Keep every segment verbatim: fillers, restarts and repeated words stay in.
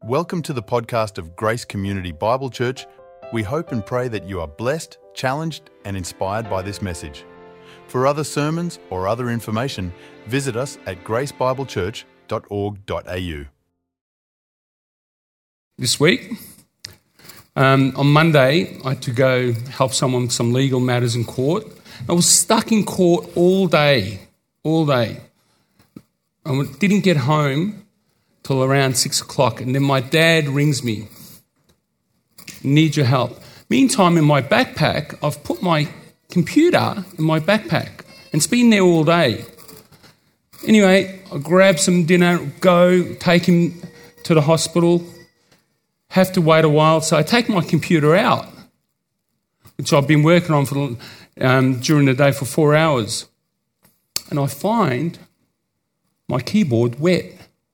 Welcome to the podcast of Grace Community Bible Church. We hope and pray that you are blessed, challenged, and inspired by this message. For other sermons or other information, visit us at grace bible church dot org dot a u. This week, um, on Monday, I had to go help someone with some legal matters in court. I was stuck in court all day, all day. I didn't get home till around six o'clock, and then my dad rings me, need your help. Meantime, in my backpack, I've put my computer in my backpack, and it's been there all day. Anyway, I grab some dinner, go, take him to the hospital, have to wait a while, so I take my computer out, which I've been working on for um, during the day for four hours, and I find my keyboard wet.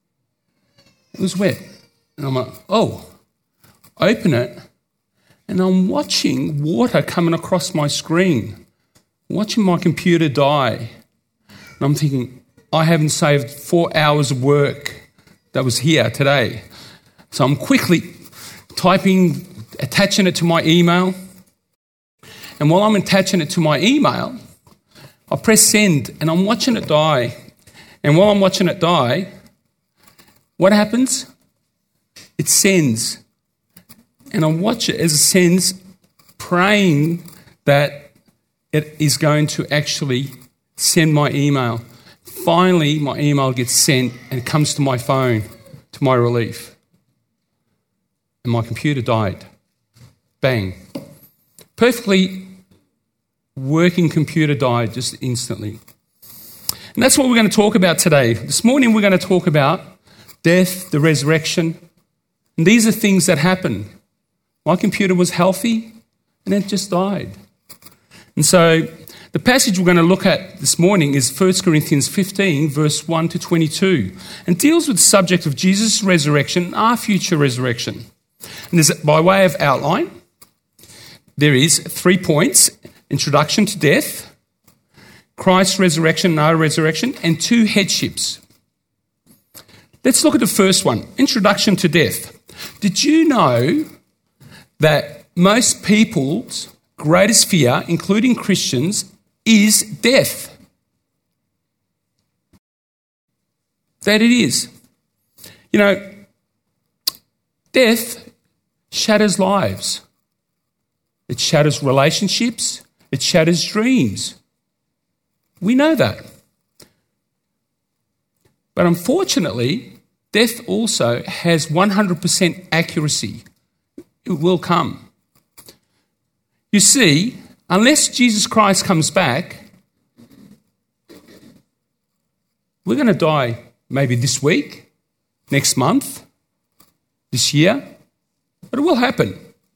It was wet. And I'm like, oh, open it, and I'm watching water coming across my screen, watching my computer die. And I'm thinking, I haven't saved four hours of work that was here today. So I'm quickly typing, attaching it to my email. And while I'm attaching it to my email, I press send, and I'm watching it die. And while I'm watching it die, what happens? It sends. And I watch it as it sends, praying that it is going to actually send my email. Finally, my email gets sent and it comes to my phone, to my relief. And my computer died. Bang. Perfectly working computer died just instantly. And that's what we're going to talk about today. This morning we're going to talk about death, the resurrection. And these are things that happen. My computer was healthy and it just died. And so the passage we're going to look at this morning is First Corinthians fifteen, verse one to twenty-two, and deals with the subject of Jesus' resurrection and our future resurrection. And there's, by way of outline, there is three points: introduction to death, Christ's resurrection and our resurrection, and two headships. Let's look at the first one, introduction to death. Did you know that most people's greatest fear, including Christians, is death? That it is. You know, death shatters lives. It shatters relationships. It shatters dreams. We know that. But unfortunately, death also has one hundred percent accuracy. It will come. You see, unless Jesus Christ comes back, we're going to die maybe this week, next month, this year, but it will happen.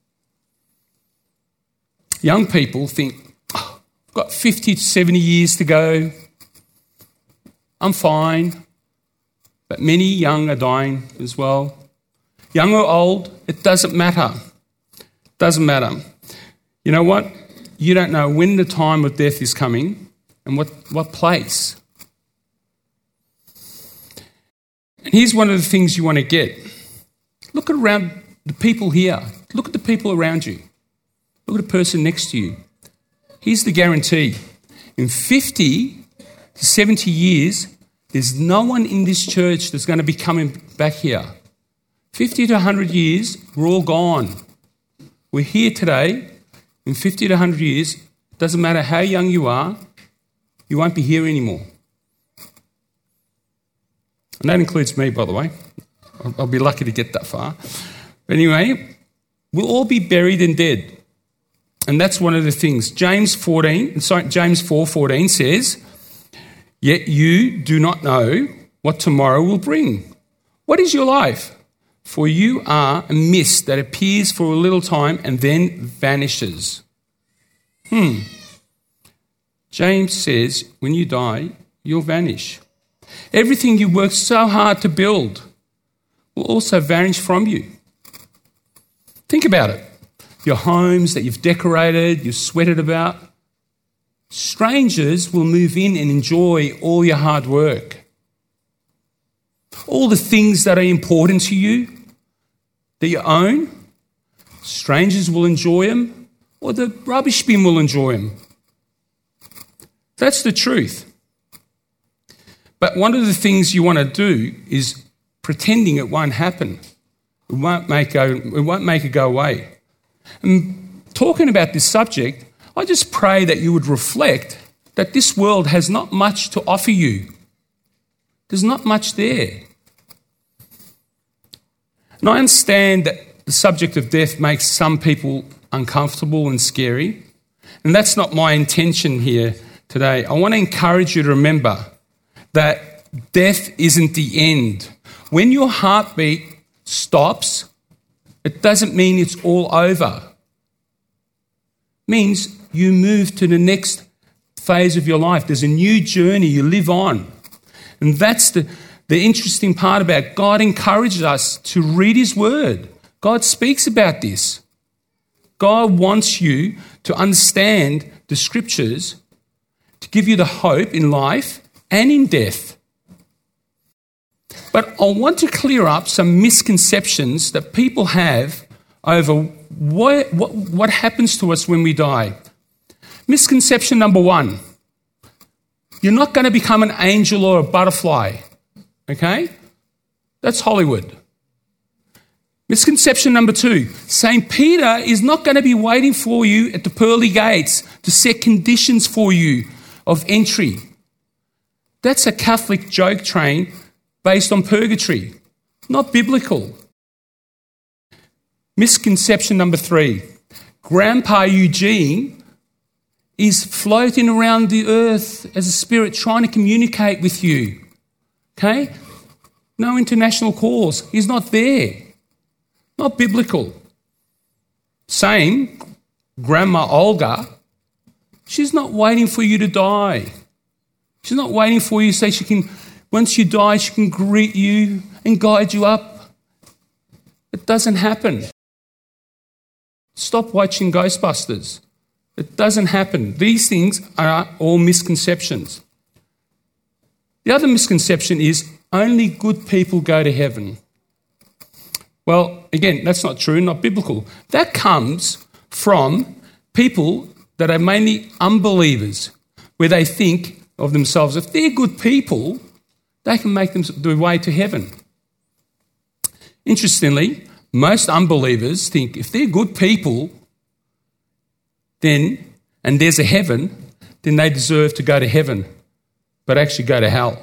Young people think, oh, I've got fifty to seventy years to go. I'm fine. But many young are dying as well. Young or old, it doesn't matter. It doesn't matter. You know what? You don't know when the time of death is coming and what, what place. And here's one of the things you want to get. Look around the people here. Look at the people around you. Look at the person next to you. Here's the guarantee. In fifty to seventy years, there's no one in this church that's going to be coming back here. fifty to one hundred years, we're all gone. We're here today. In fifty to one hundred years, it doesn't matter how young you are, you won't be here anymore. And that includes me, by the way. I'll, I'll be lucky to get that far. But anyway, we'll all be buried and dead. And that's one of the things. James fourteen, sorry, James four fourteen says, "Yet you do not know what tomorrow will bring. What is your life? For you are a mist that appears for a little time and then vanishes." Hmm. James says, when you die, you'll vanish. Everything you worked so hard to build will also vanish from you. Think about it. Your homes that you've decorated, you've sweated about. Strangers will move in and enjoy all your hard work. All the things that are important to you, that you own, strangers will enjoy them, or the rubbish bin will enjoy them. That's the truth. But one of the things you want to do is pretending it won't happen. It won't make go, it won't make it go away. And talking about this subject, I just pray that you would reflect that this world has not much to offer you. There's not much there. And I understand that the subject of death makes some people uncomfortable and scary, and that's not my intention here today. I want to encourage you to remember that death isn't the end. When your heartbeat stops, it doesn't mean it's all over. It means you move to the next phase of your life. There's a new journey you live on. And that's the, the interesting part about it. God encourages us to read his word. God speaks about this. God wants you to understand the scriptures to give you the hope in life and in death. But I want to clear up some misconceptions that people have over what, what, what happens to us when we die. Misconception number one, you're not going to become an angel or a butterfly, okay? That's Hollywood. Misconception number two, Saint Peter is not going to be waiting for you at the pearly gates to set conditions for you of entry. That's a Catholic joke train based on purgatory, not biblical. Misconception number three, Grandpa Eugene is floating around the earth as a spirit trying to communicate with you, okay? No international calls. He's not there. Not biblical. Same, Grandma Olga, she's not waiting for you to die. She's not waiting for you so she can, once you die, she can greet you and guide you up. It doesn't happen. Stop watching Ghostbusters. It doesn't happen. These things are all misconceptions. The other misconception is only good people go to heaven. Well, again, that's not true, not biblical. That comes from people that are mainly unbelievers, where they think of themselves, if they're good people, they can make them their way to heaven. Interestingly, most unbelievers think if they're good people, then, and there's a heaven, then they deserve to go to heaven, but actually go to hell.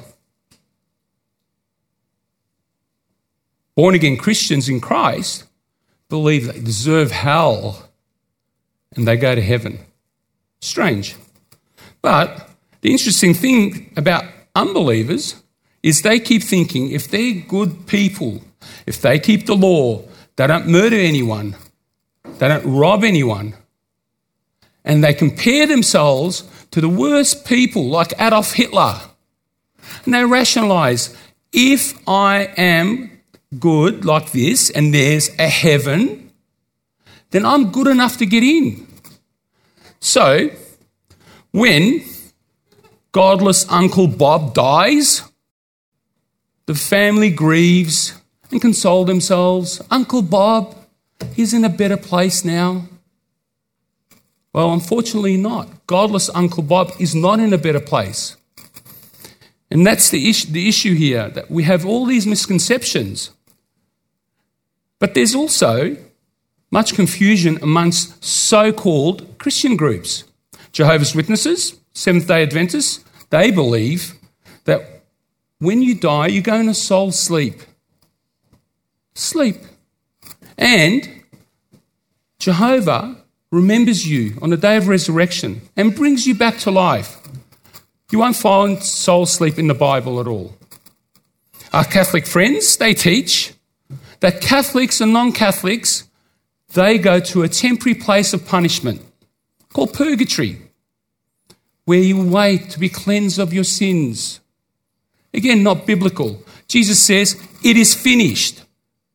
Born-again Christians in Christ believe they deserve hell and they go to heaven. Strange. But the interesting thing about unbelievers is they keep thinking if they're good people, if they keep the law, they don't murder anyone, they don't rob anyone, and they compare themselves to the worst people like Adolf Hitler, and they rationalise, if I am good like this and there's a heaven, then I'm good enough to get in. So when godless Uncle Bob dies, the family grieves and console themselves. Uncle Bob, he's in a better place now. Well, unfortunately not. Godless Uncle Bob is not in a better place. And that's the issue, the issue here, that we have all these misconceptions. But there's also much confusion amongst so-called Christian groups. Jehovah's Witnesses, Seventh-day Adventists, they believe that when you die, you go into soul sleep. Sleep. And Jehovah remembers you on the day of resurrection and brings you back to life. You won't find soul sleep in the Bible at all. Our Catholic friends, they teach that Catholics and non-Catholics, they go to a temporary place of punishment called purgatory, where you wait to be cleansed of your sins. Again, not biblical. Jesus says, it is finished.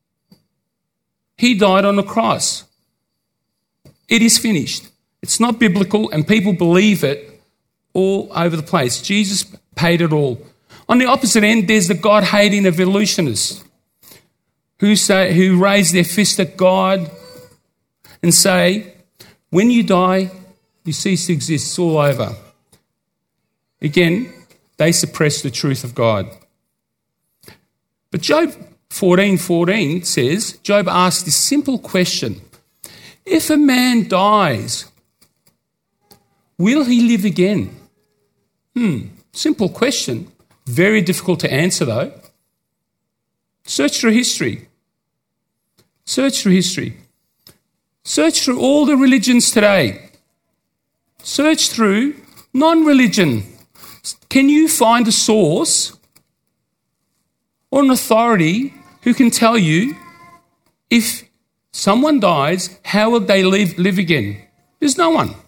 He died on the cross. It is finished. It's not biblical, and people believe it all over the place. Jesus paid it all. On the opposite end, there's the God-hating evolutionists. who say who raise their fist at God and say, when you die, you cease to exist, it's all over. Again, they suppress the truth of God. But Job fourteen fourteen says, Job asked this simple question: if a man dies, will he live again? Hmm, simple question. Very difficult to answer though. Search through history. Search through history. Search through all the religions today. Search through non-religion. Can you find a source or an authority who can tell you if someone dies, how will they live, live again? There's no one.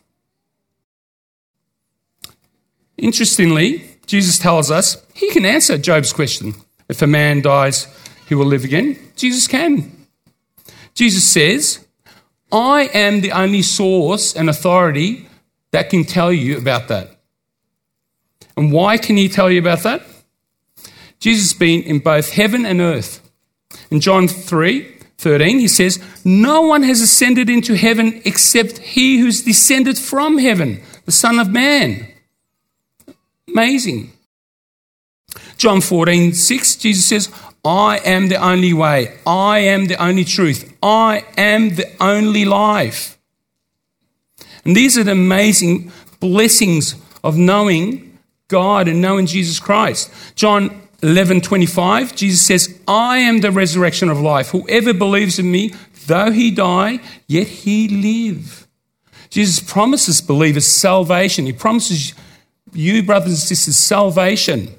Interestingly, Jesus tells us he can answer Job's question. If a man dies, he will live again. Jesus can. Jesus says, I am the only source and authority that can tell you about that. And why can he tell you about that? Jesus has been in both heaven and earth. In John three thirteen, he says, no one has ascended into heaven except he who's descended from heaven, the Son of Man. Amazing. John fourteen six, Jesus says, I am the only way. I am the only truth. I am the only life. And these are the amazing blessings of knowing God and knowing Jesus Christ. John eleven twenty-five, Jesus says, I am the resurrection of life. Whoever believes in me, though he die, yet he live. Jesus promises believers salvation. He promises you, brothers and sisters, salvation.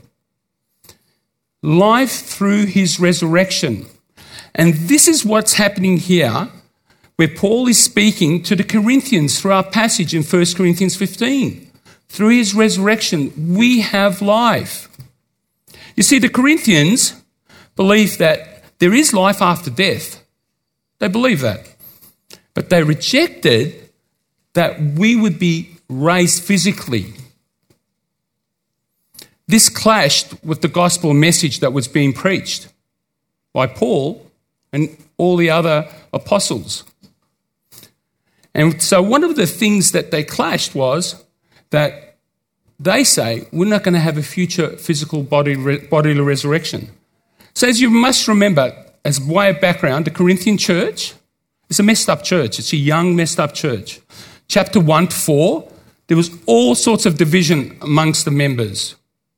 Life through his resurrection. And this is what's happening here, where Paul is speaking to the Corinthians through our passage in First Corinthians fifteen. Through his resurrection, we have life. You see, the Corinthians believe that there is life after death. They believe that. But they rejected that we would be raised physically. This clashed with the gospel message that was being preached by Paul and all the other apostles. And so one of the things that they clashed was that they say we're not going to have a future physical body, bodily resurrection. So as you must remember, as way of background, the Corinthian church is a messed up church. It's a young, messed up church. Chapter one to four, there was all sorts of division amongst the members.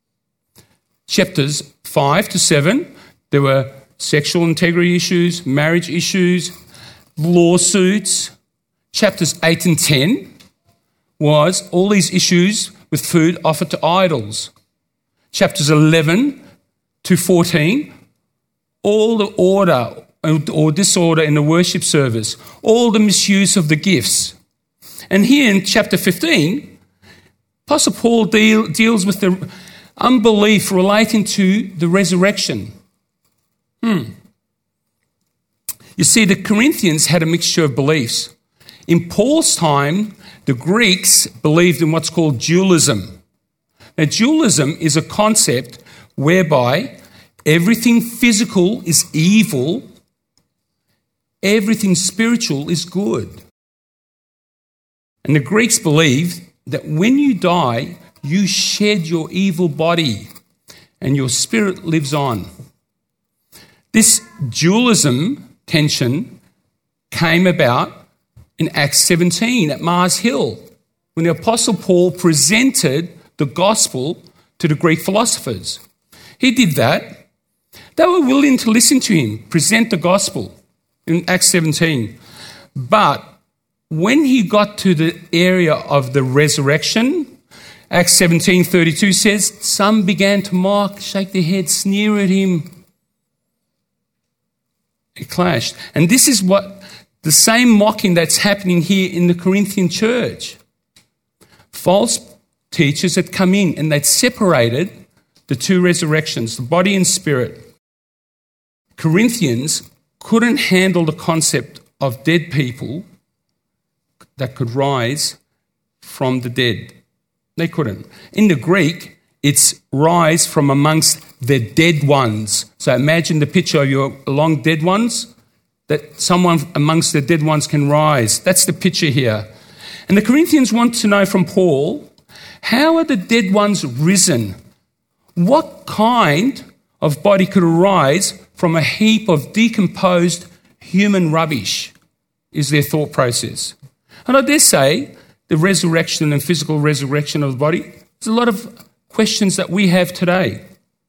Chapters five to seven, there were sexual integrity issues, marriage issues, lawsuits. Chapters eight and ten was all these issues with food offered to idols. Chapters eleven to fourteen, all the order or disorder in the worship service, all the misuse of the gifts. And here in chapter fifteen, Apostle Paul deal, deals with the unbelief relating to the resurrection. Hmm. You see, the Corinthians had a mixture of beliefs. In Paul's time, the Greeks believed in what's called dualism. Now, dualism is a concept whereby everything physical is evil, everything spiritual is good. And the Greeks believed that when you die, you shed your evil body and your spirit lives on. This dualism tension came about in Acts seventeen at Mars Hill when the Apostle Paul presented the gospel to the Greek philosophers. He did that. They were willing to listen to him present the gospel in Acts seventeen. But when he got to the area of the resurrection, Acts seventeen thirty-two says, some began to mock, shake their heads, sneer at him. It clashed. And this is what the same mocking that's happening here in the Corinthian church. False teachers had come in and they'd separated the two resurrections, the body and spirit. Corinthians couldn't handle the concept of dead people that could rise from the dead. They couldn't. In the Greek, It's rise from amongst the dead ones. So imagine the picture of your long dead ones, that someone amongst the dead ones can rise. That's the picture here. And the Corinthians want to know from Paul, how are the dead ones risen? What kind of body could arise from a heap of decomposed human rubbish, is their thought process. And I dare say the resurrection and physical resurrection of the body, there's a lot of questions that we have today.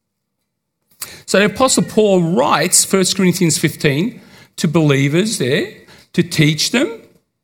So the Apostle Paul writes First Corinthians fifteen to believers there, to teach them,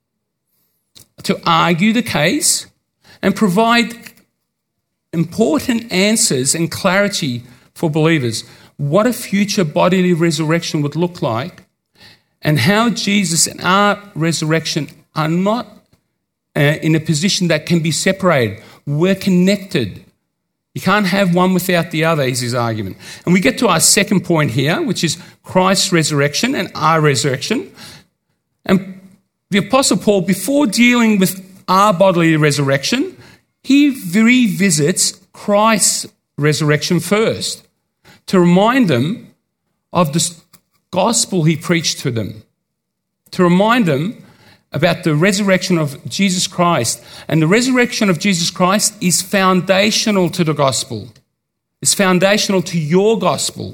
to argue the case, and provide important answers and clarity for believers. What a future bodily resurrection would look like, and how Jesus and our resurrection are not uh, in a position that can be separated. We're connected. You can't have one without the other, is his argument. And we get to our second point here, which is Christ's resurrection and our resurrection. And the Apostle Paul, before dealing with our bodily resurrection, he revisits Christ's resurrection first to remind them of the gospel he preached to them, to remind them about the resurrection of Jesus Christ. And the resurrection of Jesus Christ is foundational to the gospel. It's foundational to your gospel.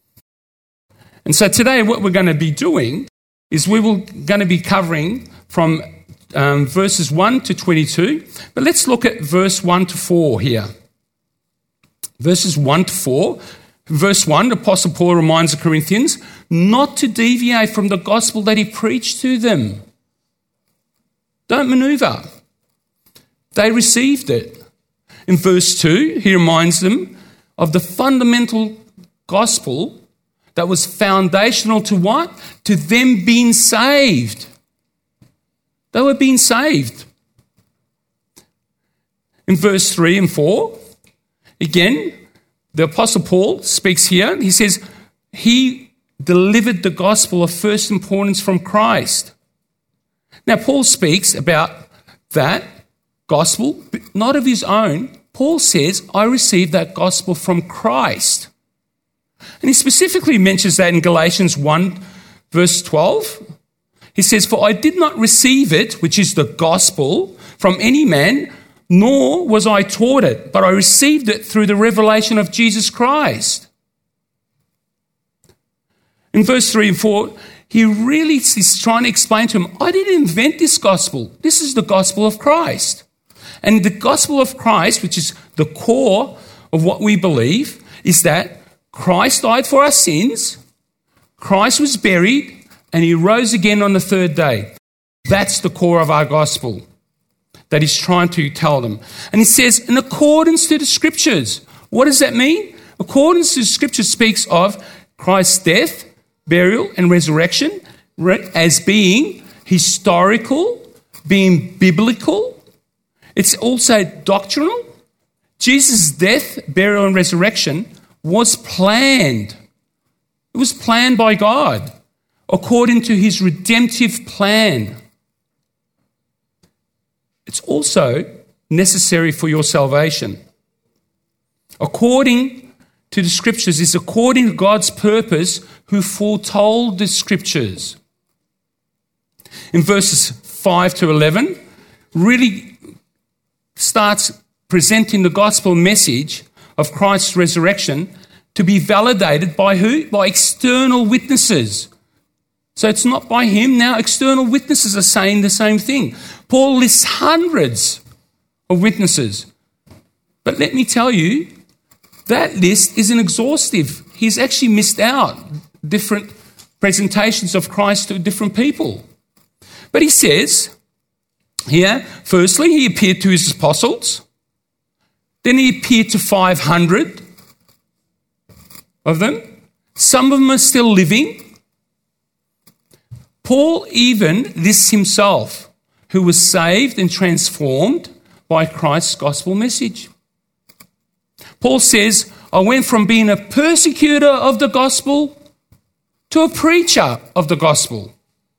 And so today what we're going to be doing is we will going to be covering from um, verses one to twenty-two. But let's look at verse one to four here. Verses one to four. Verse one, the Apostle Paul reminds the Corinthians not to deviate from the gospel that he preached to them. Don't maneuver. They received it. In verse two, he reminds them of the fundamental gospel that was foundational to what? To them being saved. They were being saved. In verse three and four, again, the Apostle Paul speaks here. He says he delivered the gospel of first importance from Christ. Now, Paul speaks about that gospel, but not of his own. Paul says, I received that gospel from Christ. And he specifically mentions that in Galatians one, verse twelve. He says, for I did not receive it, which is the gospel, from any man, nor was I taught it, but I received it through the revelation of Jesus Christ. In verse three and four, he really is trying to explain to him, I didn't invent this gospel. This is the gospel of Christ. And the gospel of Christ, which is the core of what we believe, is that Christ died for our sins, Christ was buried, and he rose again on the third day. That's the core of our gospel that he's trying to tell them. And he says, in accordance to the scriptures. What does that mean? Accordance to the scripture speaks of Christ's death, burial, and resurrection as being historical, being biblical. It's also doctrinal. Jesus' death, burial, and resurrection was planned. It was planned by God according to his redemptive plan. It's also necessary for your salvation. According to the scriptures is according to God's purpose who foretold the scriptures. In verses five to eleven, really starts presenting the gospel message of Christ's resurrection to be validated by who? By external witnesses. So it's not by him. Now external witnesses are saying the same thing. Paul lists hundreds of witnesses. But let me tell you, that list isn't exhaustive. He's actually missed out different presentations of Christ to different people. But he says here, firstly, he appeared to his apostles. Then he appeared to five hundred of them. Some of them are still living. Paul even lists himself, who was saved and transformed by Christ's gospel message. Paul says, I went from being a persecutor of the gospel to a preacher of the gospel.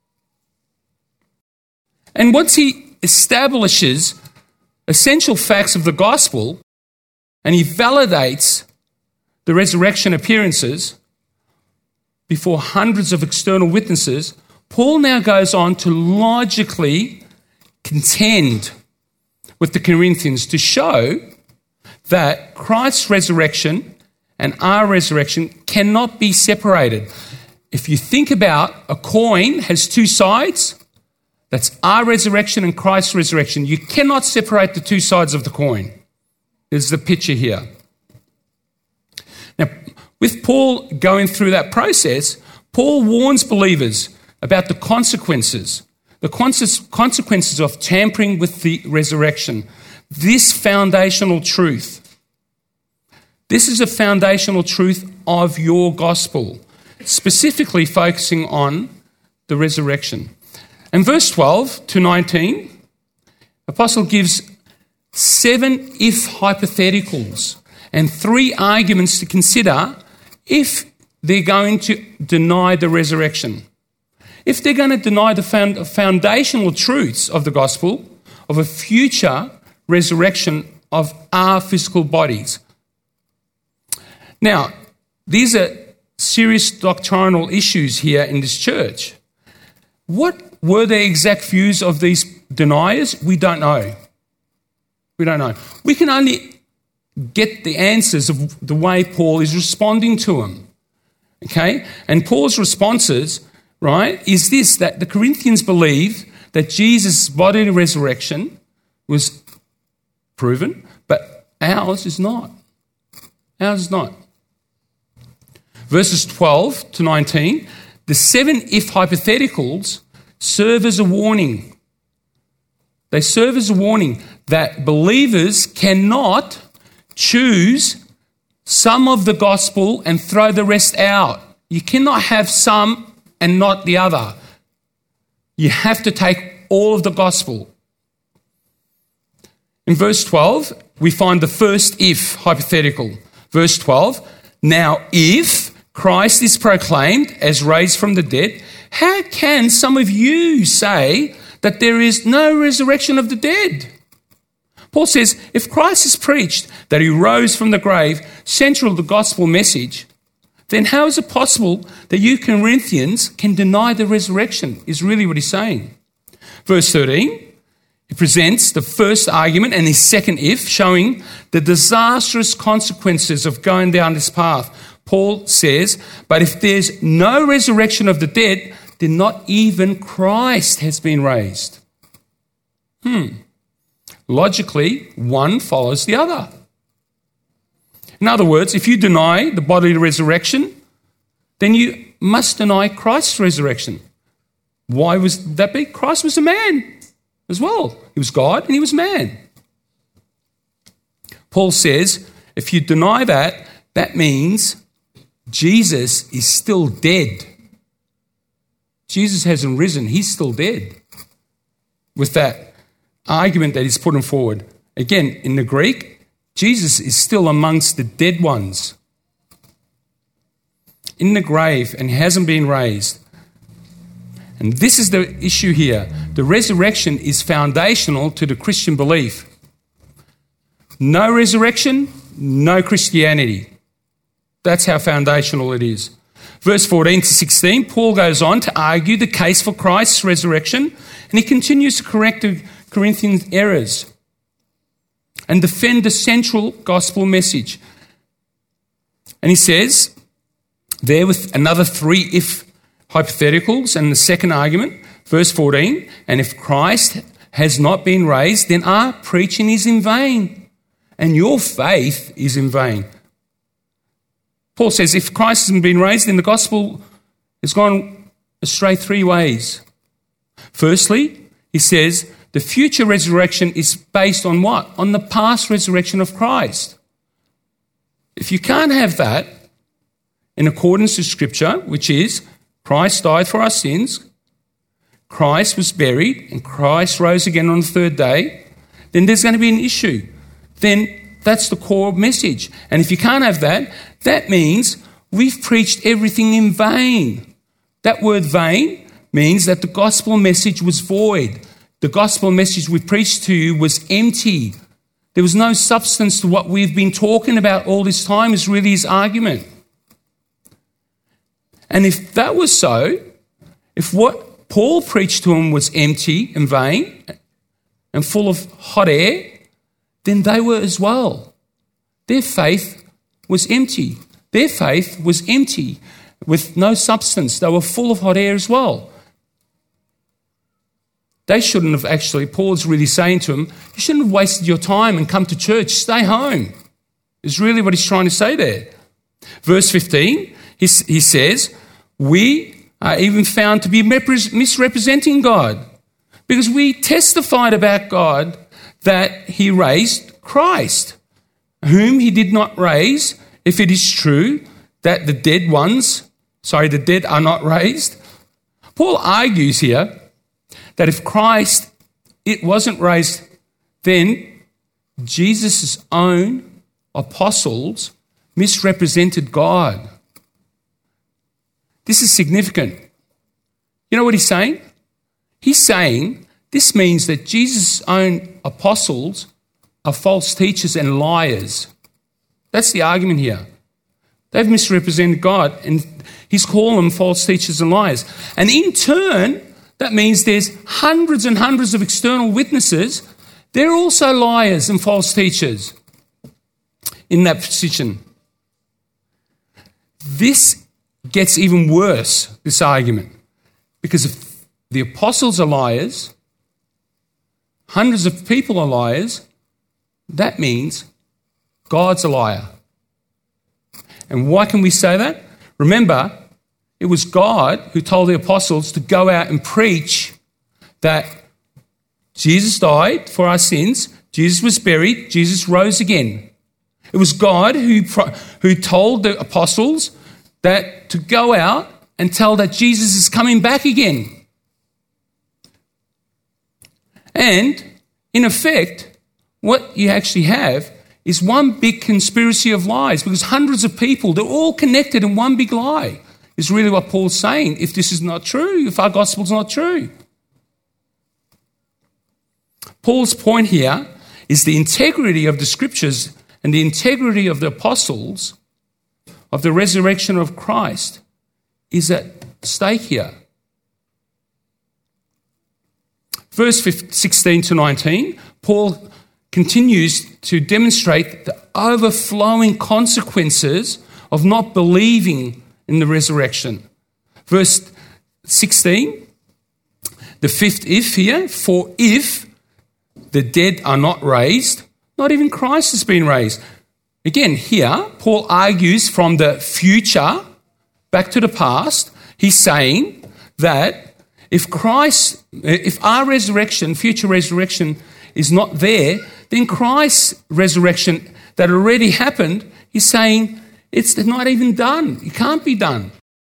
And once he establishes essential facts of the gospel and he validates the resurrection appearances before hundreds of external witnesses, Paul now goes on to logically contend with the Corinthians to show that Christ's resurrection and our resurrection cannot be separated. If you think about a coin has two sides, that's our resurrection and Christ's resurrection. You cannot separate the two sides of the coin. There's the picture here. Now, with Paul going through that process, Paul warns believers about the consequences, the consequences of tampering with the resurrection. This foundational truth. This is a foundational truth of your gospel, specifically focusing on the resurrection. In verse twelve to nineteen, the apostle gives seven if hypotheticals and three arguments to consider if they're going to deny the resurrection. If they're going to deny the foundational truths of the gospel of a future resurrection of our physical bodies. Now, these are serious doctrinal issues here in this church. What were the exact views of these deniers? We don't know. We don't know. We can only get the answers of the way Paul is responding to them. Okay? And Paul's responses, right, is this, that the Corinthians believe that Jesus' bodily resurrection was proven, but ours is not. Ours is not. Verses twelve to nineteen, the seven if hypotheticals serve as a warning. They serve as a warning that believers cannot choose some of the gospel and throw the rest out. You cannot have some and not the other. You have to take all of the gospel. In verse twelve, we find the first if hypothetical. Verse twelve, now if Christ is proclaimed as raised from the dead, how can some of you say that there is no resurrection of the dead? Paul says, if Christ is preached that he rose from the grave, central to the gospel message, then how is it possible that you Corinthians can deny the resurrection, is really what he's saying. Verse thirteen, he presents the first argument and his second if, showing the disastrous consequences of going down this path. Paul says, but if there's no resurrection of the dead, then not even Christ has been raised. Hmm. Logically, one follows the other. In other words, if you deny the bodily resurrection, then you must deny Christ's resurrection. Why was that be? Christ was a man as well. He was God and he was man. Paul says, if you deny that, that means Jesus is still dead. Jesus hasn't risen. He's still dead. With that argument that he's putting forward. Again, in the Greek, Jesus is still amongst the dead ones. In the grave and hasn't been raised. And this is the issue here. The resurrection is foundational to the Christian belief. No resurrection, no Christianity. That's how foundational it is. Verse fourteen to sixteen, Paul goes on to argue the case for Christ's resurrection, and he continues to correct the Corinthian errors and defend the central gospel message. And he says, there with another three if hypotheticals and the second argument, verse fourteen, and if Christ has not been raised, then our preaching is in vain and your faith is in vain. Paul says if Christ hasn't been raised, then the gospel has gone astray three ways. Firstly, he says the future resurrection is based on what? On the past resurrection of Christ. If you can't have that in accordance to Scripture, which is Christ died for our sins, Christ was buried, and Christ rose again on the third day, then there's going to be an issue. Then that's the core message. And if you can't have that, that means we've preached everything in vain. That word vain means that the gospel message was void. The gospel message we preached to you was empty. There was no substance to what we've been talking about all this time, is really his argument. And if that was so, if what Paul preached to them was empty and vain and full of hot air, then they were as well. Their faith was empty. Their faith was empty with no substance. They were full of hot air as well. They shouldn't have actually, Paul's really saying to them, you shouldn't have wasted your time and come to church. Stay home, is really what he's trying to say there. Verse fifteen, he, he says, we are even found to be misrepresenting God because we testified about God that he raised Christ, whom he did not raise, if it is true that the dead ones, sorry, the dead are not raised. Paul argues here that if Christ, it wasn't raised, then Jesus' own apostles misrepresented God. This is significant. You know what he's saying? He's saying this means that Jesus' own apostles are false teachers and liars. That's the argument here. They've misrepresented God, and he's calling them false teachers and liars. And in turn, that means there's hundreds and hundreds of external witnesses. They're also liars and false teachers in that position. This gets even worse, this argument, because if the apostles are liars, hundreds of people are liars, that means God's a liar. And why can we say that? Remember, it was God who told the apostles to go out and preach that Jesus died for our sins, Jesus was buried, Jesus rose again. It was God who, who told the apostles that to go out and tell that Jesus is coming back again. And in effect, what you actually have is one big conspiracy of lies, because hundreds of people, they're all connected in one big lie, is really what Paul's saying, if this is not true, if our gospel's not true. Paul's point here is the integrity of the scriptures and the integrity of the apostles of the resurrection of Christ is at stake here. Verse sixteen to nineteen, Paul continues to demonstrate the overflowing consequences of not believing in the resurrection. Verse sixteen, the fifth if here, for if the dead are not raised, not even Christ has been raised. Again, here, Paul argues from the future back to the past. He's saying that if Christ, if our resurrection, future resurrection is not there, then Christ's resurrection that already happened, he's saying it's not even done. It can't be done.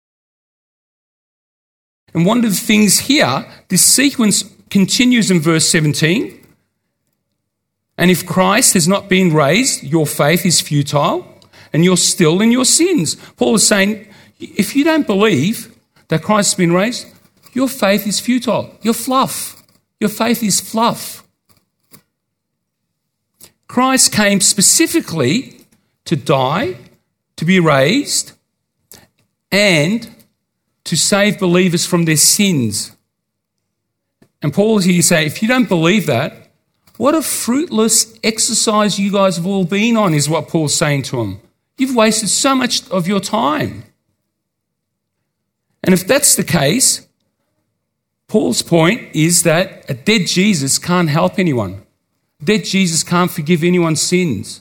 And one of the things here, this sequence continues in verse seventeen. And if Christ has not been raised, your faith is futile and you're still in your sins. Paul is saying, if you don't believe that Christ has been raised, your faith is futile. You're fluff. Your faith is fluff. Christ came specifically to die, to be raised, and to save believers from their sins. And Paul is here saying, if you don't believe that, what a fruitless exercise you guys have all been on, is what Paul's saying to them. You've wasted so much of your time. And if that's the case, Paul's point is that a dead Jesus can't help anyone. A dead Jesus can't forgive anyone's sins.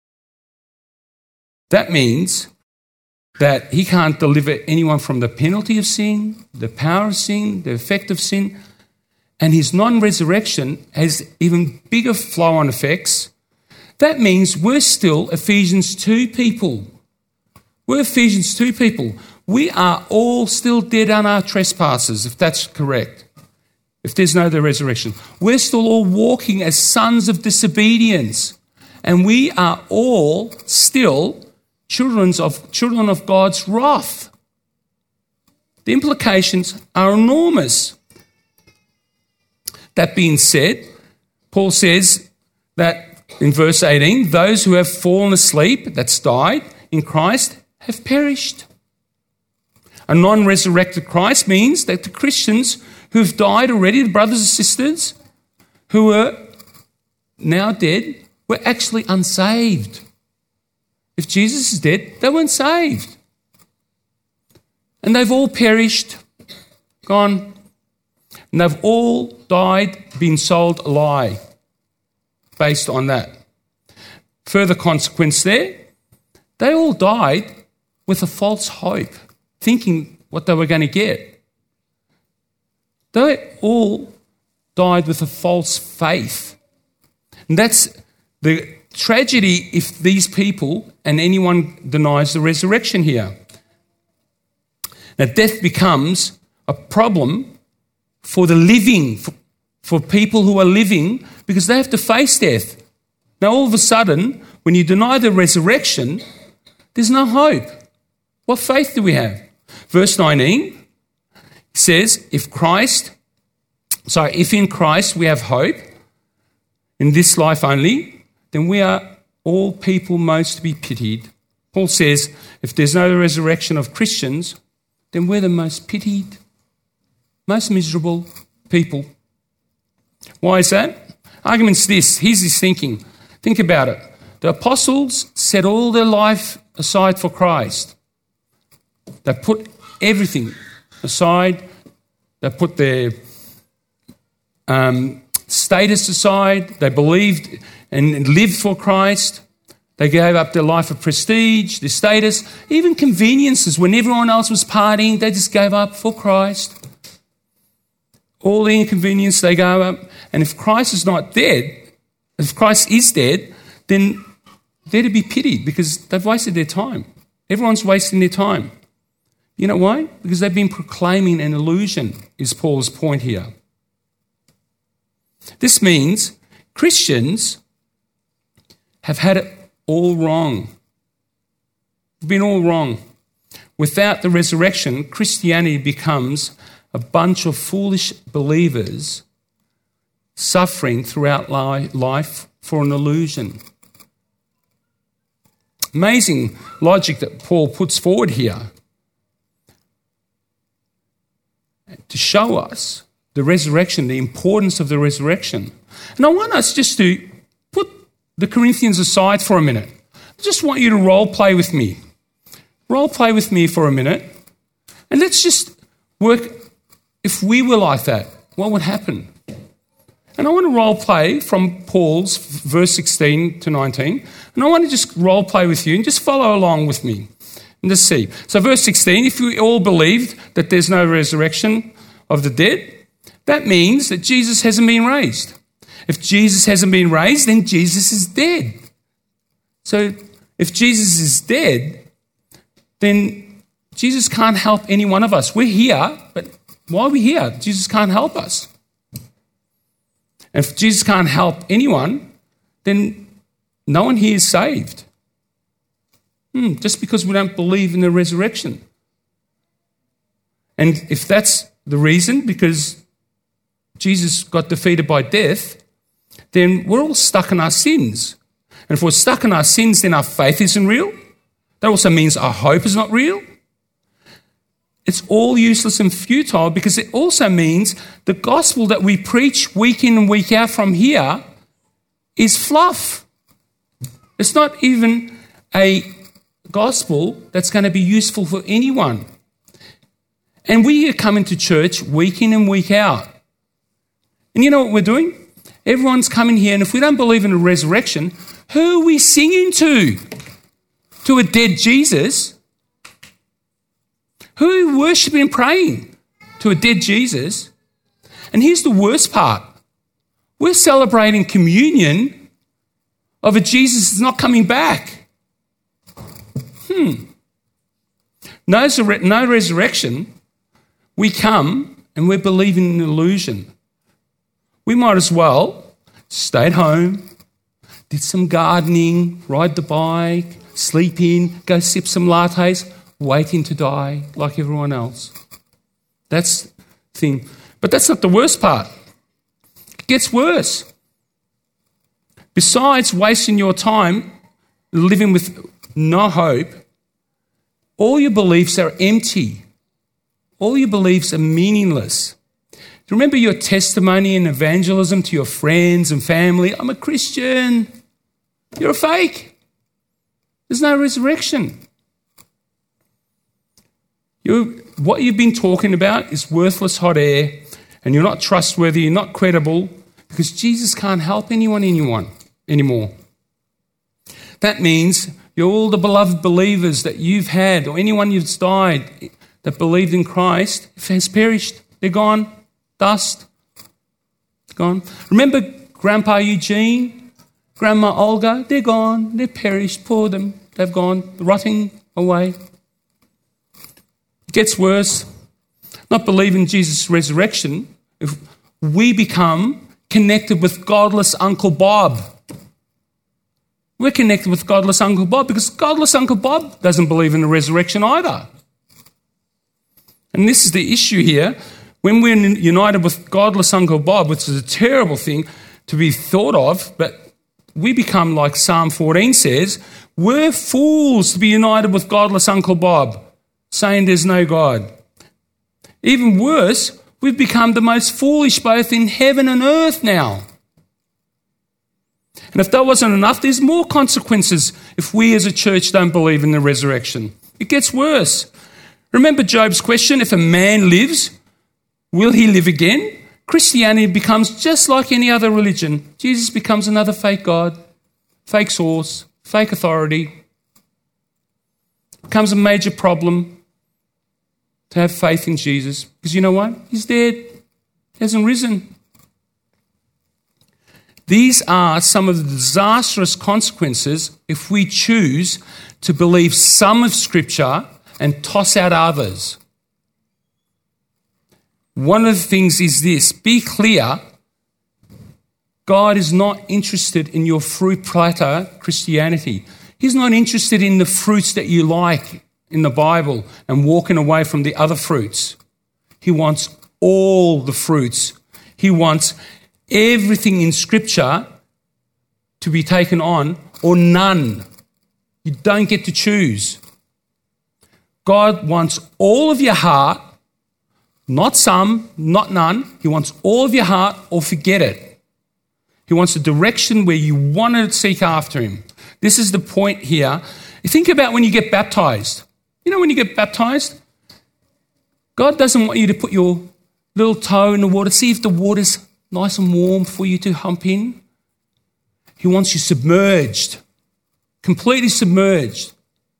That means that he can't deliver anyone from the penalty of sin, the power of sin, the effect of sin. And his non-resurrection has even bigger flow-on effects. That means we're still Ephesians two people. We're Ephesians two people. We are all still dead on our trespasses, if that's correct, if there's no other resurrection. We're still all walking as sons of disobedience. And we are all still children of, children of God's wrath. The implications are enormous. That being said, Paul says that in verse eighteen, those who have fallen asleep, that's died, in Christ, have perished. A non-resurrected Christ means that the Christians who have died already, the brothers and sisters who are now dead, were actually unsaved. If Jesus is dead, they weren't saved. And they've all perished, gone. And they've all died, been sold a lie based on that. Further consequence there, they all died with a false hope, thinking what they were going to get. They all died with a false faith. And that's the tragedy if these people and anyone denies the resurrection here. Now, death becomes a problem for the living, for, for people who are living, because they have to face death. Now, all of a sudden, when you deny the resurrection, there's no hope. What faith do we have? Verse nineteen says, if Christ, sorry, if in Christ we have hope, in this life only, then we are all people most to be pitied. Paul says, if there's no resurrection of Christians, then we're the most pitied, most miserable people. Why is that? Argument's this. Here's his thinking. Think about it. The apostles set all their life aside for Christ. They put everything aside. They put their um, status aside. They believed and lived for Christ. They gave up their life of prestige, their status, even conveniences. When everyone else was partying, they just gave up for Christ. All the inconvenience they gave up. And if Christ is not dead, if Christ is dead, then they're to be pitied because they've wasted their time. Everyone's wasting their time. You know why? Because they've been proclaiming an illusion, is Paul's point here. This means Christians have had it all wrong. They've been all wrong. Without the resurrection, Christianity becomes a bunch of foolish believers suffering throughout life for an illusion. Amazing logic that Paul puts forward here to show us the resurrection, the importance of the resurrection. And I want us just to put the Corinthians aside for a minute. I just want you to role play with me. Role play with me for a minute. And let's just work, if we were like that, what would happen? And I want to role play from Paul's verse sixteen to nineteen. And I want to just role play with you and just follow along with me and just see. So verse sixteen, if we all believed that there's no resurrection of the dead, that means that Jesus hasn't been raised. If Jesus hasn't been raised, then Jesus is dead. So if Jesus is dead, then Jesus can't help any one of us. We're here, but why are we here? Jesus can't help us. And if Jesus can't help anyone, then no one here is saved. Hmm, just because we don't believe in the resurrection. And if that's the reason, because Jesus got defeated by death, then we're all stuck in our sins. And if we're stuck in our sins, then our faith isn't real. That also means our hope is not real. It's all useless and futile because it also means the gospel that we preach week in and week out from here is fluff. It's not even a gospel that's going to be useful for anyone. And we are coming to church week in and week out. And you know what we're doing? Everyone's coming here, and if we don't believe in a resurrection, who are we singing to? To a dead Jesus? Who are we worshipping and praying? To a dead Jesus? And here's the worst part. We're celebrating communion of a Jesus that's not coming back. Hmm. No, no resurrection. We come and we're believing in an illusion. We might as well stay at home, did some gardening, ride the bike, sleep in, go sip some lattes, waiting to die like everyone else. That's the thing. But that's not the worst part. It gets worse. Besides wasting your time living with no hope, all your beliefs are empty. All your beliefs are meaningless. Remember your testimony and evangelism to your friends and family? I'm a Christian. You're a fake. There's no resurrection. You, what you've been talking about is worthless hot air, and you're not trustworthy, you're not credible, because Jesus can't help anyone, anyone anymore. That means you're all the beloved believers that you've had, or anyone who's died that believed in Christ, has perished. They're gone. Dust. Gone. Remember Grandpa Eugene, Grandma Olga? They're gone. They're perished. Poor them. They've gone, rotting away. It gets worse. Not believing Jesus' resurrection, if we become connected with godless Uncle Bob. We're connected with godless Uncle Bob because godless Uncle Bob doesn't believe in the resurrection either. And this is the issue here. When we're united with godless Uncle Bob, which is a terrible thing to be thought of, but we become, like Psalm fourteen says, we're fools to be united with godless Uncle Bob, saying there's no God. Even worse, we've become the most foolish both in heaven and earth now. And if that wasn't enough, there's more consequences if we as a church don't believe in the resurrection. It gets worse. Remember Job's question, if a man lives, will he live again? Christianity becomes just like any other religion. Jesus becomes another fake God, fake source, fake authority. It becomes a major problem to have faith in Jesus. Because you know what? He's dead. He hasn't risen. These are some of the disastrous consequences if we choose to believe some of Scripture and toss out others. One of the things is this, be clear, God is not interested in your fruit platter Christianity. He's not interested in the fruits that you like in the Bible and walking away from the other fruits. He wants all the fruits. He wants everything in Scripture to be taken on or none. You don't get to choose. God wants all of your heart, not some, not none. He wants all of your heart or forget it. He wants a direction where you want to seek after him. This is the point here. You think about when you get baptized. You know when you get baptized? God doesn't want you to put your little toe in the water, see if the water's nice and warm for you to hump in. He wants you submerged, completely submerged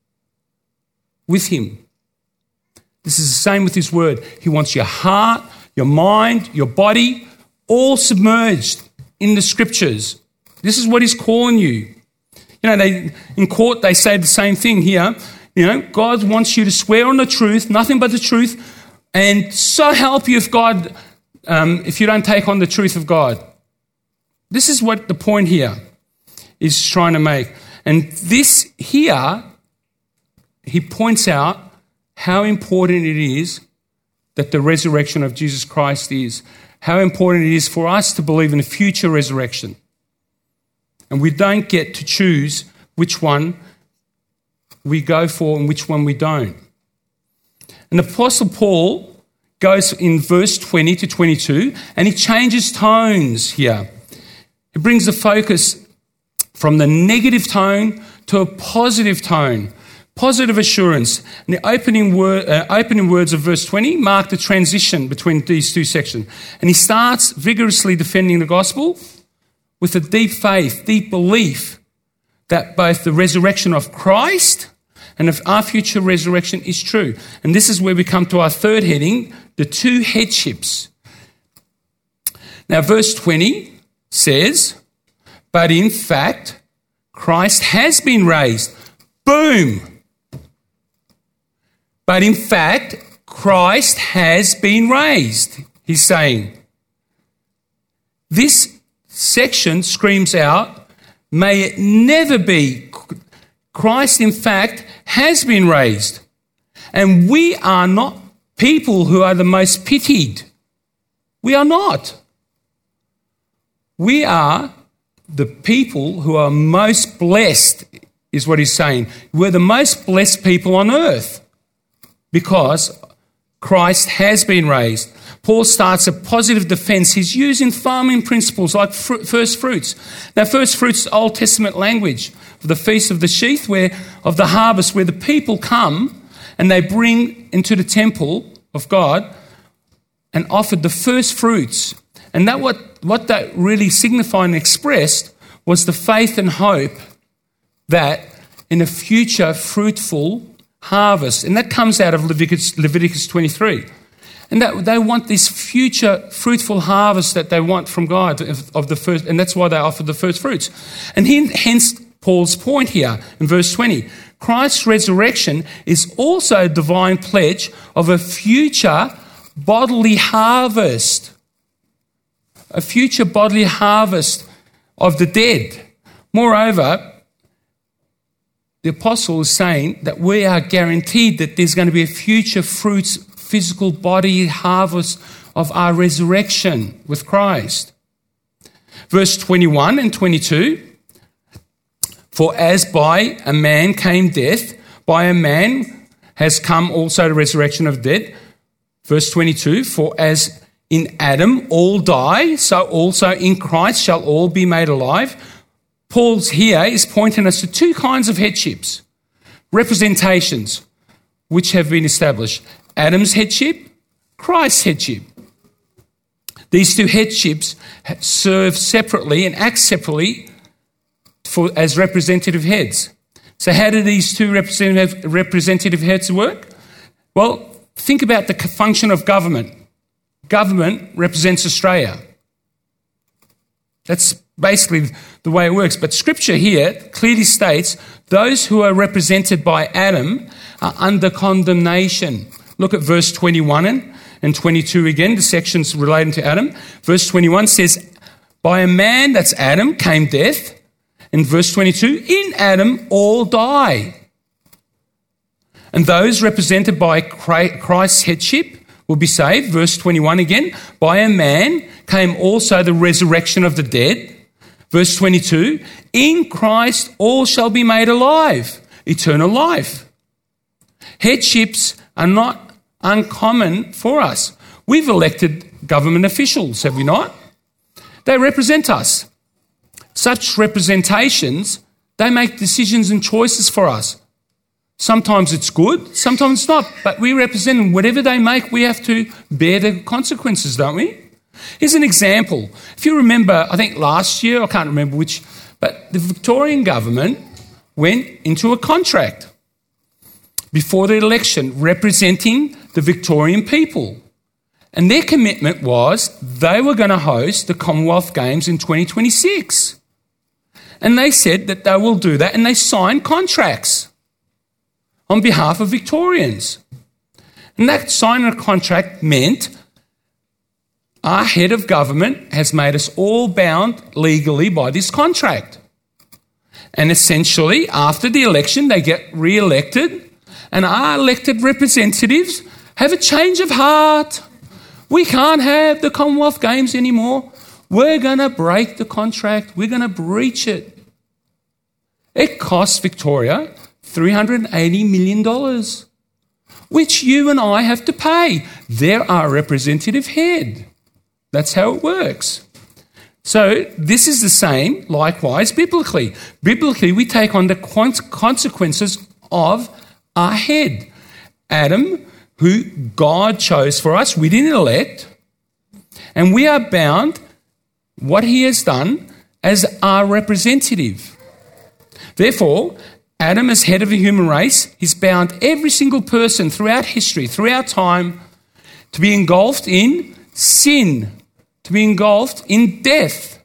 with him. This is the same with his word. He wants your heart, your mind, your body, all submerged in the Scriptures. This is what he's calling you. You know, they in court they say the same thing here. You know, God wants you to swear on the truth, nothing but the truth, and so help you if God, um, if you don't take on the truth of God. This is what the point here is trying to make. And this here, he points out how important it is that the resurrection of Jesus Christ is, how important it is for us to believe in a future resurrection. And we don't get to choose which one we go for and which one we don't. And the Apostle Paul goes in verse twenty to twenty-two and he changes tones here. He brings the focus from the negative tone to a positive tone. Positive assurance. And the opening, word, uh, opening words of verse twenty mark the transition between these two sections. And he starts vigorously defending the gospel with a deep faith, deep belief that both the resurrection of Christ and of our future resurrection is true. And this is where we come to our third heading, the two headships. Now, verse twenty says, but in fact, Christ has been raised. Boom! But in fact, Christ has been raised, he's saying. This section screams out, may it never be. Christ, in fact, has been raised. And we are not people who are the most pitied. We are not. We are the people who are most blessed, is what he's saying. We're the most blessed people on earth because Christ has been raised. Paul starts a positive defense. He's using farming principles like fr- first fruits. Now, first fruits is Old Testament language of the Feast of the Sheaf, where of the harvest, where the people come and they bring into the temple of God and offered the first fruits. And that what, what that really signified and expressed was the faith and hope that in a future fruitful harvest, and that comes out of Leviticus, Leviticus twenty-three. And that they want this future fruitful harvest that they want from God of, of the first, and that's why they offer the first fruits. And he, hence Paul's point here in verse twenty. Christ's resurrection is also a divine pledge of a future bodily harvest. A future bodily harvest of the dead. Moreover, the apostle is saying that we are guaranteed that there's going to be a future fruits, physical body harvest of our resurrection with Christ. Verse twenty-one and twenty-two, for as by a man came death, by a man has come also the resurrection of the dead. Verse twenty-two, for as in Adam all die, so also in Christ shall all be made alive. Paul's here is pointing us to two kinds of headships, representations, which have been established. Adam's headship, Christ's headship. These two headships serve separately and act separately for, as representative heads. So how do these two representative, representative heads work? Well, think about the function of government. Government represents Australia. That's basically the way it works. But Scripture here clearly states those who are represented by Adam are under condemnation. Look at verse twenty-one and, and twenty-two again, the sections relating to Adam. Verse twenty-one says, by a man, that's Adam, came death. And verse twenty-two, in Adam all die. And those represented by Christ's headship will be saved. Verse twenty-one again, by a man came also the resurrection of the dead. Verse twenty-two, in Christ all shall be made alive, eternal life. Headships are not uncommon for us. We've elected government officials, have we not? They represent us. Such representations, they make decisions and choices for us. Sometimes it's good, sometimes it's not, but we represent them. Whatever they make, we have to bear the consequences, don't we? Here's an example. If you remember, I think last year, I can't remember which, but the Victorian government went into a contract before the election representing the Victorian people. And their commitment was they were going to host the Commonwealth Games in twenty twenty-six. And they said that they will do that, and they signed contracts on behalf of Victorians. And that signing of contract meant our head of government has made us all bound legally by this contract. And essentially, after the election, they get re-elected, and our elected representatives have a change of heart. We can't have the Commonwealth Games anymore. We're going to break the contract. We're going to breach it. It costs Victoria three hundred eighty million dollars, which you and I have to pay. They're our representative head. That's how it works. So this is the same, likewise, biblically. Biblically, we take on the consequences of our head. Adam, who God chose for us, we didn't elect, and we are bound what he has done as our representative. Therefore, Adam, as head of the human race, he's bound every single person throughout history, throughout time, to be engulfed in sin, to be engulfed in death.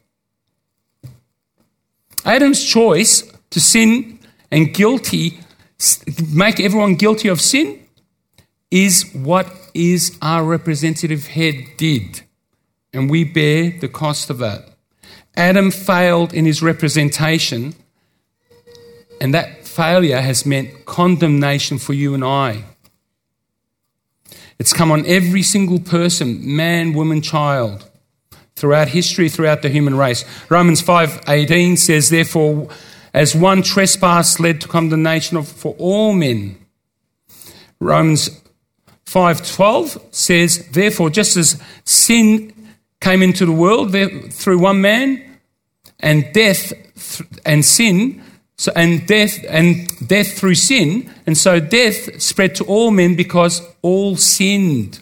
Adam's choice to sin and guilty, make everyone guilty of sin, is what is our representative head did. And we bear the cost of that. Adam failed in his representation, and that failure has meant condemnation for you and I. It's come on every single person, man, woman, child. throughout history, throughout the human race. Romans five eighteen says, therefore, as one trespass led to condemnation of, for all men. Romans five twelve says, therefore, just as sin came into the world through one man, and death th- and sin, so and death and death through sin, and so death spread to all men because all sinned.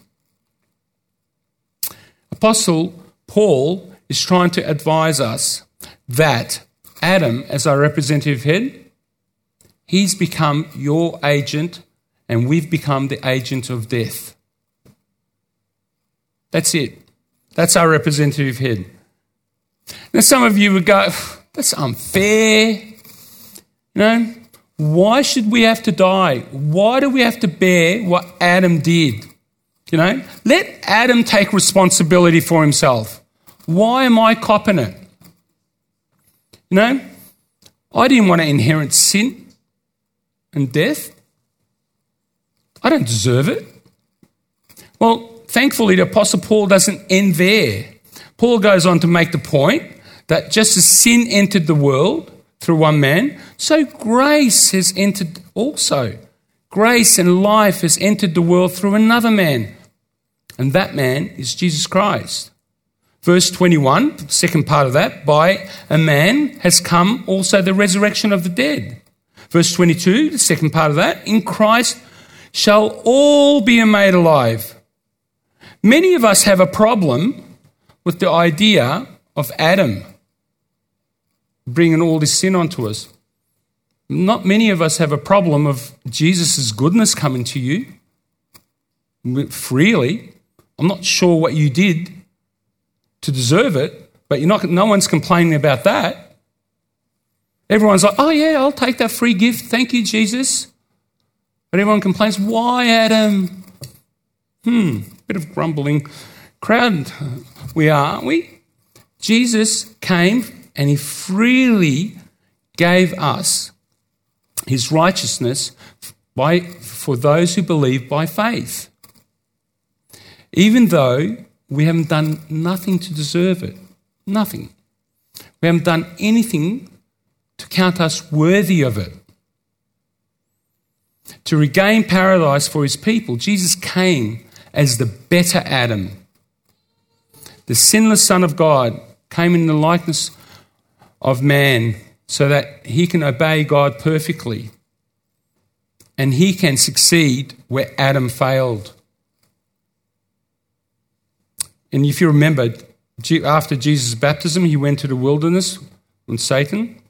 Apostle Paul is trying to advise us that Adam, as our representative head, he's become your agent, and we've become the agent of death. That's it. That's our representative head. Now, some of you would go, that's unfair. You know, why should we have to die? Why do we have to bear what Adam did? You know, let Adam take responsibility for himself. Why am I copping it? You know, I didn't want to inherit sin and death. I don't deserve it. Well, thankfully, the Apostle Paul doesn't end there. Paul goes on to make the point that just as sin entered the world through one man, so grace has entered also. Grace and life has entered the world through another man, and that man is Jesus Christ. Verse twenty-one, the second part of that, by a man has come also the resurrection of the dead. Verse twenty-two, the second part of that, in Christ shall all be made alive. Many of us have a problem with the idea of Adam bringing all this sin onto us. Not many of us have a problem of Jesus' goodness coming to you freely. I'm not sure what you did to deserve it, but you're not, no one's complaining about that. Everyone's like, oh yeah, I'll take that free gift. Thank you, Jesus. But everyone complains, why, Adam? Hmm, bit of grumbling crowd we are, aren't we? Jesus came and he freely gave us his righteousness by, for those who believe by faith. Even though we haven't done nothing to deserve it. Nothing. We haven't done anything to count us worthy of it. To regain paradise for his people, Jesus came as the better Adam. The sinless Son of God came in the likeness of man so that he can obey God perfectly and he can succeed where Adam failed. And if you remember, after Jesus' baptism, he went to the wilderness with Satan.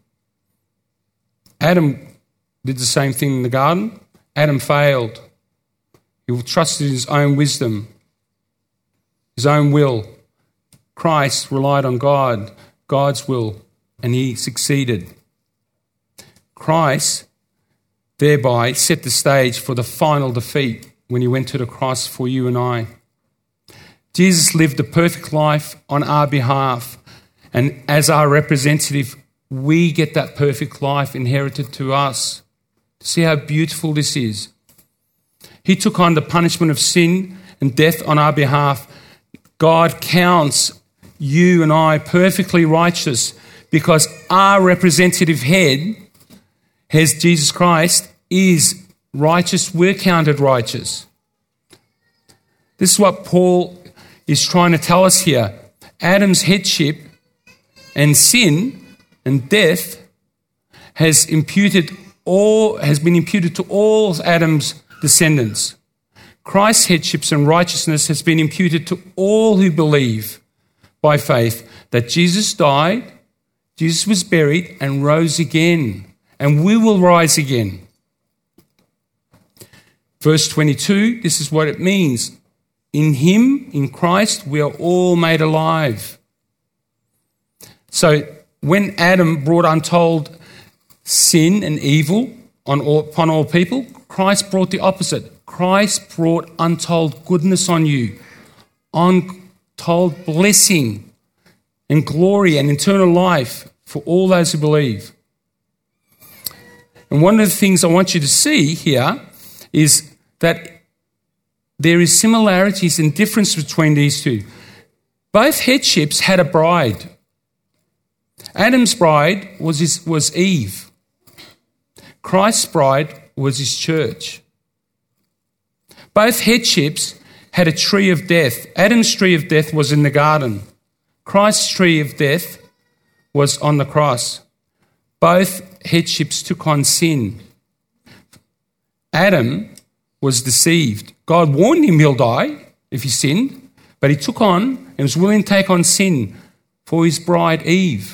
Adam did the same thing in the garden. Adam failed. He trusted his own wisdom, his own will. Christ relied on God, God's will, and he succeeded. Christ thereby set the stage for the final defeat when he went to the cross for you and I. Jesus lived a perfect life on our behalf, and as our representative, we get that perfect life inherited to us. See how beautiful this is. He took on the punishment of sin and death on our behalf. God counts you and I perfectly righteous because our representative head, as Jesus Christ, is righteous. We're counted righteous. This is what Paul is trying to tell us here. Adam's headship and sin and death has imputed all has been imputed to all Adam's descendants. Christ's headships and righteousness has been imputed to all who believe by faith that Jesus died, Jesus was buried and rose again, and we will rise again. Verse twenty-two, this is what it means. In him, in Christ, we are all made alive. So when Adam brought untold sin and evil on all, upon all people, Christ brought the opposite. Christ brought untold goodness on you, untold blessing and glory and eternal life for all those who believe. And one of the things I want you to see here is that there is similarities and difference between these two. Both headships had a bride. Adam's bride was, his, was Eve. Christ's bride was his church. Both headships had a tree of death. Adam's tree of death was in the garden. Christ's tree of death was on the cross. Both headships took on sin. Adam was deceived. God warned him he'll die if he sinned, but he took on and was willing to take on sin for his bride Eve.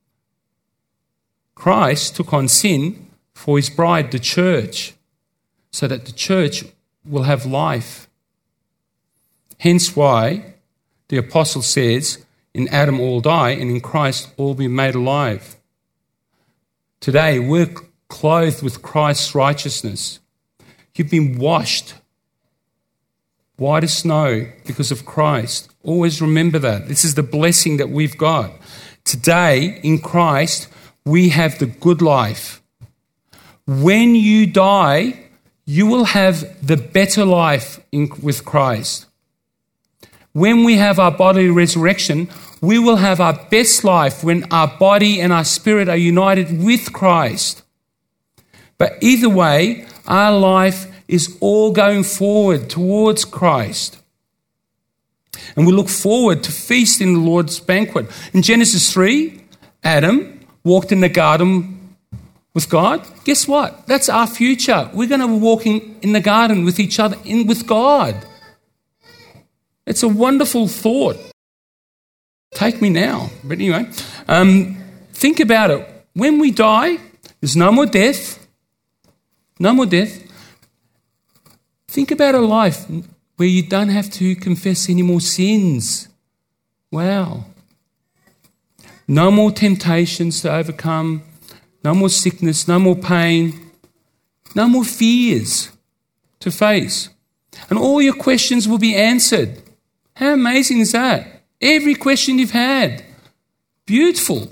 Christ took on sin for his bride, the church, so that the church will have life. Hence why the apostle says, in Adam all die and in Christ all be made alive. Today we're clothed with Christ's righteousness. You've been washed white as snow because of Christ. Always remember that. This is the blessing that we've got. Today, in Christ, we have the good life. When you die, you will have the better life in, with Christ. When we have our bodily resurrection, we will have our best life when our body and our spirit are united with Christ. But either way, our life is all going forward towards Christ. And we look forward to feast in the Lord's banquet. In Genesis three, Adam walked in the garden with God. Guess what? That's our future. We're going to be walking in the garden with each other, in with God. It's a wonderful thought. Take me now. But anyway, um, think about it. When we die, there's no more death. No more death. Think about a life where you don't have to confess any more sins. Wow. No more temptations to overcome. No more sickness. No more pain. No more fears to face. And all your questions will be answered. How amazing is that? Every question you've had. Beautiful.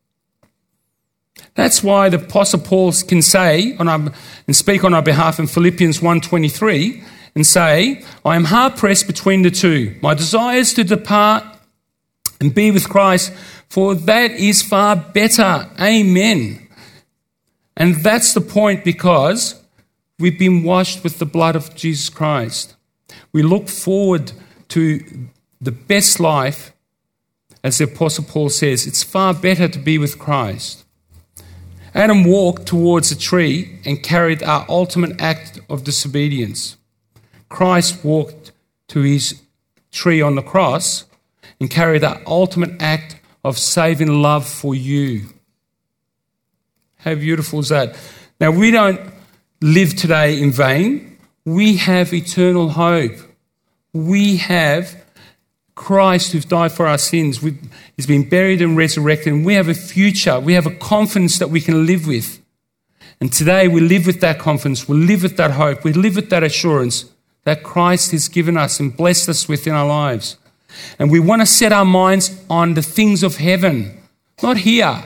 That's why the Apostle Paul can say on our, and speak on our behalf in Philippians one twenty-three and say, I am hard pressed between the two. My desire is to depart and be with Christ, for that is far better. Amen. And that's the point, because we've been washed with the blood of Jesus Christ. We look forward to the best life, as the Apostle Paul says. It's far better to be with Christ. Adam walked towards a tree and carried our ultimate act of disobedience. Christ walked to his tree on the cross and carried our ultimate act of saving love for you. How beautiful is that? Now, we don't live today in vain. We have eternal hope. We have Christ who's died for our sins. We've, he's been buried and resurrected, and we have a future. We have a confidence that we can live with. And today we live with that confidence. We live with that hope. We live with that assurance that Christ has given us and blessed us with in our lives. And we want to set our minds on the things of heaven, not here.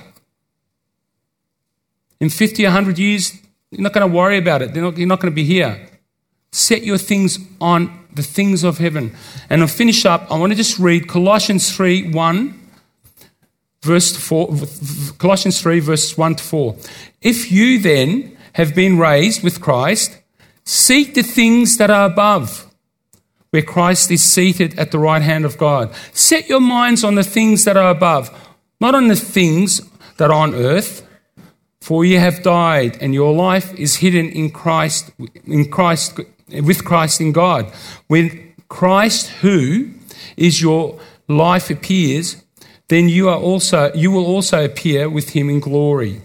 In fifty, one hundred years, you're not going to worry about it. Not, you're not going to be here. Set your things on the things of heaven. And I'll finish up. I want to just read Colossians three, one, verse four, Colossians three, verses one to four. If you then have been raised with Christ, seek the things that are above, where Christ is seated at the right hand of God. Set your minds on the things that are above, not on the things that are on earth. For you have died, and your life is hidden in Christ, in Christ, with Christ in God. When Christ, who is your life, appears, then you are also you will also appear with him in glory.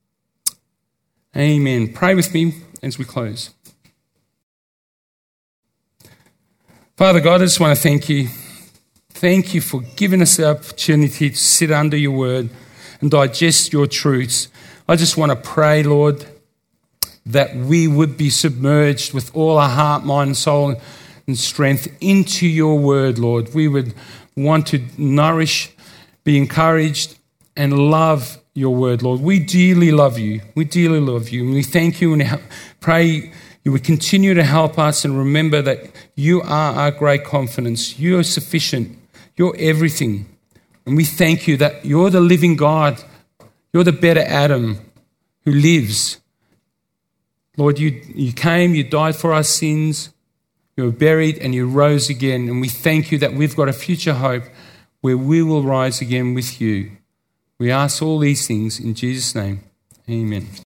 Amen. Pray with me as we close. Father God, I just want to thank you. Thank you for giving us the opportunity to sit under your word and digest your truths. I just want to pray, Lord, that we would be submerged with all our heart, mind, soul, and strength into your word, Lord. We would want to nourish, be encouraged, and love your word, Lord. We dearly love you. We dearly love you. And we thank you and pray you would continue to help us, and remember that you are our great confidence. You are sufficient. You're everything. And we thank you that you're the living God. You're the better Adam who lives. Lord, you, you came, you died for our sins, you were buried and you rose again. And we thank you that we've got a future hope where we will rise again with you. We ask all these things in Jesus' name. Amen.